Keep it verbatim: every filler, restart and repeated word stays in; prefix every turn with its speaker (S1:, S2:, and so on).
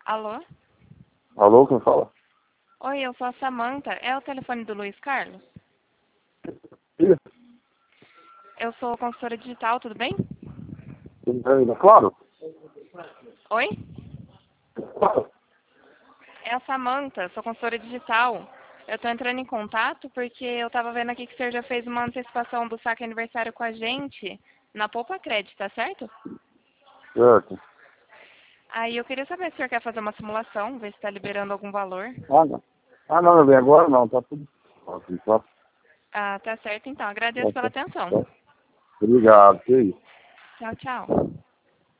S1: Alô?
S2: Alô, quem fala?
S1: Oi, eu sou a Samantha. É o telefone do Luiz Carlos?
S2: Sim,
S1: Eu sou consultora digital, tudo bem?
S2: tudo bem, né? Claro.
S1: Oi?
S2: Claro.
S1: É a Samantha, sou consultora digital. Eu tô entrando em contato porque eu tava vendo aqui que o senhor já fez uma antecipação do saque aniversário com a gente na Poupa Crédito, tá certo?
S2: Certo.
S1: Aí eu queria saber se o senhor quer fazer uma simulação, ver se tá liberando algum valor.
S2: Ah, não. Ah, não, meu bem, agora não, tá tudo ótimo, tá?
S1: Ah, tá certo então. Agradeço
S2: Tá,
S1: pela
S2: tá,
S1: atenção.
S2: tá. Obrigado, que isso.
S1: Tchau, tchau.